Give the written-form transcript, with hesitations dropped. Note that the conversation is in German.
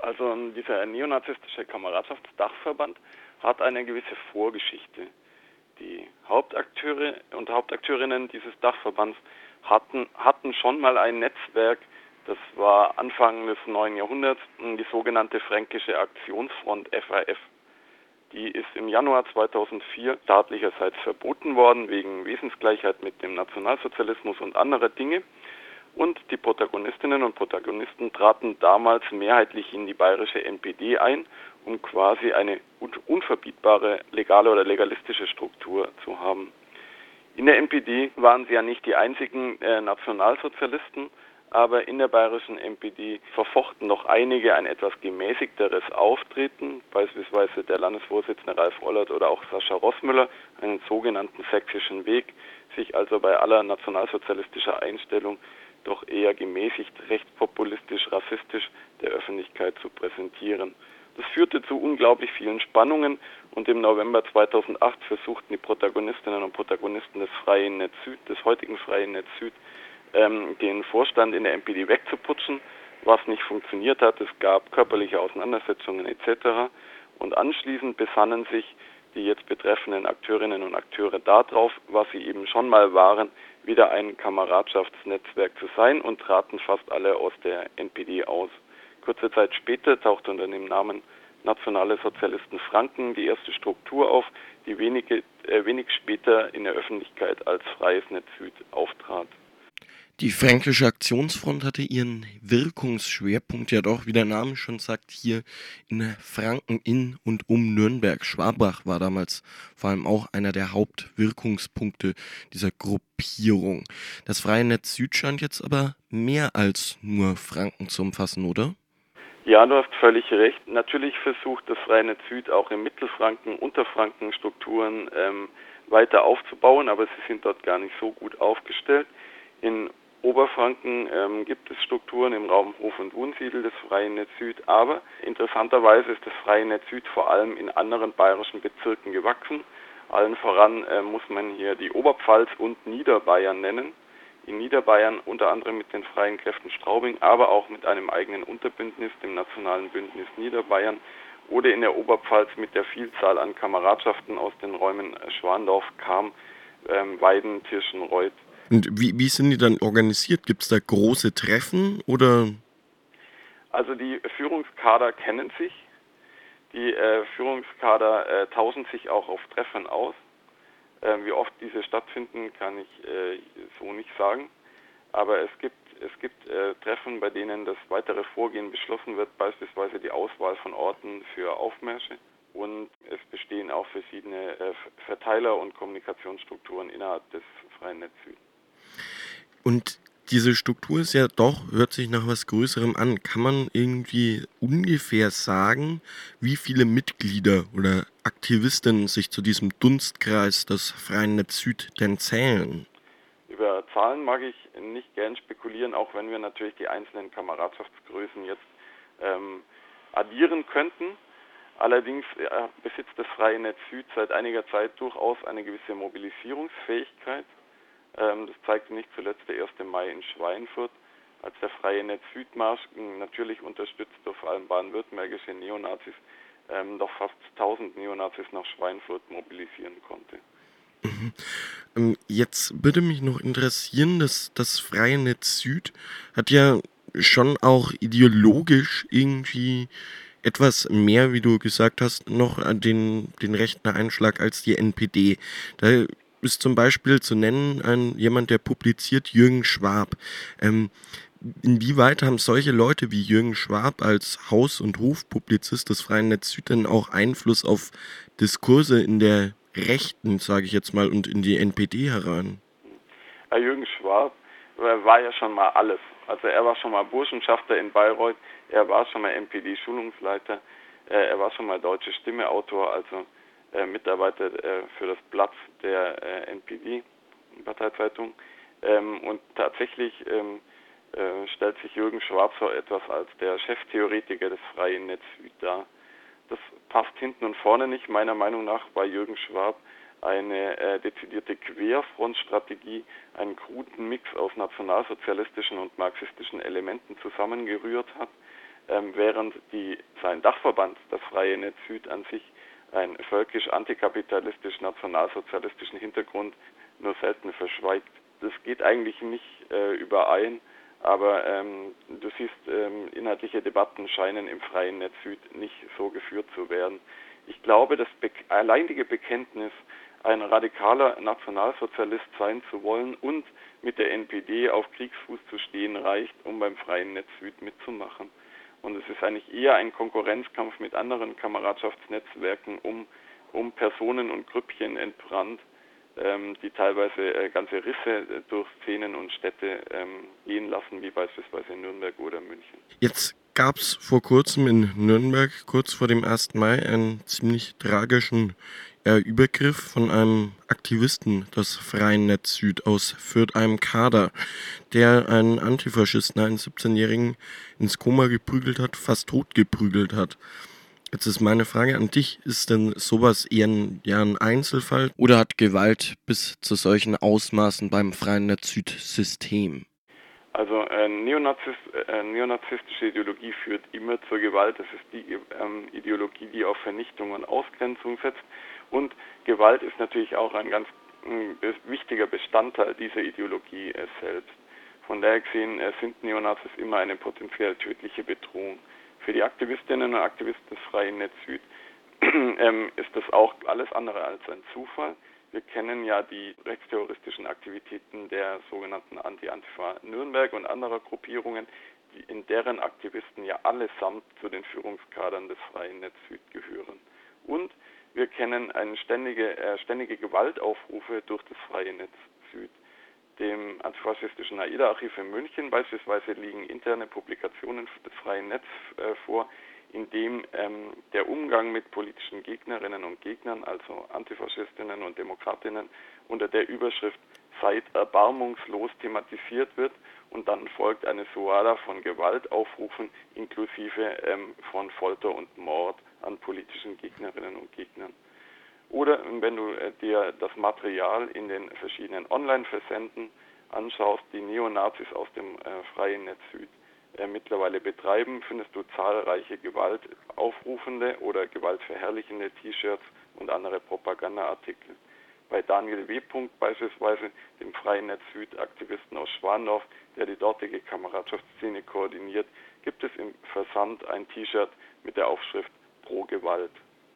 Also dieser neonazistische Kameradschaftsdachverband hat eine gewisse Vorgeschichte. Die Hauptakteure und Hauptakteurinnen dieses Dachverbands hatten schon mal ein Netzwerk, das war Anfang des neuen Jahrhunderts, die sogenannte Fränkische Aktionsfront FAF. Die ist im Januar 2004 staatlicherseits verboten worden wegen Wesensgleichheit mit dem Nationalsozialismus und anderer Dinge. Und die Protagonistinnen und Protagonisten traten damals mehrheitlich in die bayerische NPD ein, um quasi eine unverbietbare legale oder legalistische Struktur zu haben. In der NPD waren sie ja nicht die einzigen Nationalsozialisten, aber in der bayerischen NPD verfochten noch einige ein etwas gemäßigteres Auftreten, beispielsweise der Landesvorsitzende Ralf Ollert oder auch Sascha Rossmüller, einen sogenannten sächsischen Weg, sich also bei aller nationalsozialistischer Einstellung doch eher gemäßigt rechtspopulistisch, rassistisch der Öffentlichkeit zu präsentieren. Das führte zu unglaublich vielen Spannungen und im November 2008 versuchten die Protagonistinnen und Protagonisten des Freien Netz Süd, des heutigen Freien Netz Süd, den Vorstand in der NPD wegzuputschen, was nicht funktioniert hat. Es gab körperliche Auseinandersetzungen etc. Und anschließend besannen sich die jetzt betreffenden Akteurinnen und Akteure darauf, was sie eben schon mal waren, wieder ein Kameradschaftsnetzwerk zu sein und traten fast alle aus der NPD aus. Kurze Zeit später tauchte unter dem Namen Nationale Sozialisten Franken die erste Struktur auf, die wenig später in der Öffentlichkeit als Freies Netz Süd auftrat. Die Fränkische Aktionsfront hatte ihren Wirkungsschwerpunkt ja doch, wie der Name schon sagt, hier in Franken in und um Nürnberg. Schwabach war damals vor allem auch einer der Hauptwirkungspunkte dieser Gruppierung. Das Freie Netz Süd scheint jetzt aber mehr als nur Franken zu umfassen, oder? Ja, du hast völlig recht. Natürlich versucht das Freie Netz Süd auch im Mittelfranken, Unterfranken Strukturen weiter aufzubauen, aber sie sind dort gar nicht so gut aufgestellt. In Oberfranken gibt es Strukturen im Raum Hof- und Wunsiedel des Freien Netz Süd, aber interessanterweise ist das Freie Netz Süd vor allem in anderen bayerischen Bezirken gewachsen. Allen voran muss man hier die Oberpfalz und Niederbayern nennen. In Niederbayern unter anderem mit den Freien Kräften Straubing, aber auch mit einem eigenen Unterbündnis, dem Nationalen Bündnis Niederbayern, oder in der Oberpfalz mit der Vielzahl an Kameradschaften aus den Räumen Schwandorf, Cham, Weiden, Tirschenreuth. Und wie sind die dann organisiert? Gibt es da große Treffen oder? Also die Führungskader kennen sich. Die Führungskader tauschen sich auch auf Treffen aus. Wie oft diese stattfinden, kann ich so nicht sagen. Aber es gibt Treffen, bei denen das weitere Vorgehen beschlossen wird, beispielsweise die Auswahl von Orten für Aufmärsche. Und es bestehen auch verschiedene Verteiler- und Kommunikationsstrukturen innerhalb des Freien Netz Süd. Und diese Struktur ist ja doch, hört sich nach was Größerem an. Kann man irgendwie ungefähr sagen, wie viele Mitglieder oder Aktivistinnen sich zu diesem Dunstkreis des Freien Netz Süd denn zählen? Über Zahlen mag ich nicht gern spekulieren, auch wenn wir natürlich die einzelnen Kameradschaftsgrößen jetzt addieren könnten. Allerdings besitzt das Freie Netz Süd seit einiger Zeit durchaus eine gewisse Mobilisierungsfähigkeit. Das zeigte nicht zuletzt der 1. Mai in Schweinfurt, als der Freie Netz Südmarsch, natürlich unterstützt durch vor allem baden-württembergische Neonazis, doch fast 1000 Neonazis nach Schweinfurt mobilisieren konnte. Jetzt würde mich noch interessieren, dass das Freie Netz Süd hat ja schon auch ideologisch irgendwie etwas mehr, wie du gesagt hast, noch den rechten Einschlag als die NPD. Da ist zum Beispiel zu nennen jemand, der publiziert, Jürgen Schwab. Inwieweit haben solche Leute wie Jürgen Schwab als Haus- und Hofpublizist des Freien Netz Süd denn auch Einfluss auf Diskurse in der Rechten, sage ich jetzt mal, und in die NPD heran? Jürgen Schwab war ja schon mal alles. Also er war schon mal Burschenschafter in Bayreuth, er war schon mal NPD-Schulungsleiter, er war schon mal Deutsche Stimme-Autor, also Mitarbeiter für das Blatt der NPD-Parteizeitung. Und tatsächlich stellt sich Jürgen Schwab so etwas als der Cheftheoretiker des Freien Netz Süd dar. Das passt hinten und vorne nicht. Meiner Meinung nach bei Jürgen Schwab eine dezidierte Querfrontstrategie, einen kruden Mix aus nationalsozialistischen und marxistischen Elementen zusammengerührt hat. während sein Dachverband, das Freie Netz Süd an sich, einen völkisch-antikapitalistisch-nationalsozialistischen Hintergrund nur selten verschweigt. Das geht eigentlich nicht überein, aber du siehst, inhaltliche Debatten scheinen im Freien Netz Süd nicht so geführt zu werden. Ich glaube, das alleinige Bekenntnis, ein radikaler Nationalsozialist sein zu wollen und mit der NPD auf Kriegsfuß zu stehen, reicht, um beim Freien Netz Süd mitzumachen. Und es ist eigentlich eher ein Konkurrenzkampf mit anderen Kameradschaftsnetzwerken um Personen und Grüppchen entbrannt, die teilweise ganze Risse durch Szenen und Städte gehen lassen, wie beispielsweise in Nürnberg oder München. Jetzt gab es vor kurzem in Nürnberg, kurz vor dem 1. Mai, einen ziemlich tragischen Übergriff von einem Aktivisten des Freien Netz Süd aus Fürth, einem Kader, der einen Antifaschisten, einen 17-Jährigen, ins Koma geprügelt hat, fast tot geprügelt hat. Jetzt ist meine Frage an dich, ist denn sowas eher ein Einzelfall oder hat Gewalt bis zu solchen Ausmaßen beim Freien Netz Süd System? Also neonazistische Ideologie führt immer zur Gewalt. Das ist die Ideologie, die auf Vernichtung und Ausgrenzung setzt. Und Gewalt ist natürlich auch ein ganz wichtiger Bestandteil dieser Ideologie selbst. Von daher gesehen sind Neonazis immer eine potenziell tödliche Bedrohung. Für die Aktivistinnen und Aktivisten des Freien Netz Süd ist das auch alles andere als ein Zufall. Wir kennen ja die rechtsterroristischen Aktivitäten der sogenannten Anti-Antifa Nürnberg und anderer Gruppierungen, in deren Aktivisten ja allesamt zu den Führungskadern des Freien Netz Süd gehören. Und wir kennen ständige Gewaltaufrufe durch das Freie Netz Süd. Dem antifaschistischen AIDA-Archiv in München beispielsweise liegen interne Publikationen des Freien Netz vor, in dem der Umgang mit politischen Gegnerinnen und Gegnern, also Antifaschistinnen und Demokratinnen, unter der Überschrift "Seid erbarmungslos" thematisiert wird und dann folgt eine Suada von Gewaltaufrufen inklusive von Folter und Mord an politischen Gegnerinnen und Gegnern. Oder wenn du dir das Material in den verschiedenen Online-Versenden anschaust, die Neonazis aus dem Freien Netz Süd mittlerweile betreiben, findest du zahlreiche gewaltaufrufende oder gewaltverherrlichende T-Shirts und andere Propagandaartikel. Bei Daniel W. beispielsweise, dem Freien Netz Süd-Aktivisten aus Schwandorf, der die dortige Kameradschaftsszene koordiniert, gibt es im Versand ein T-Shirt mit der Aufschrift "Pro Gewalt".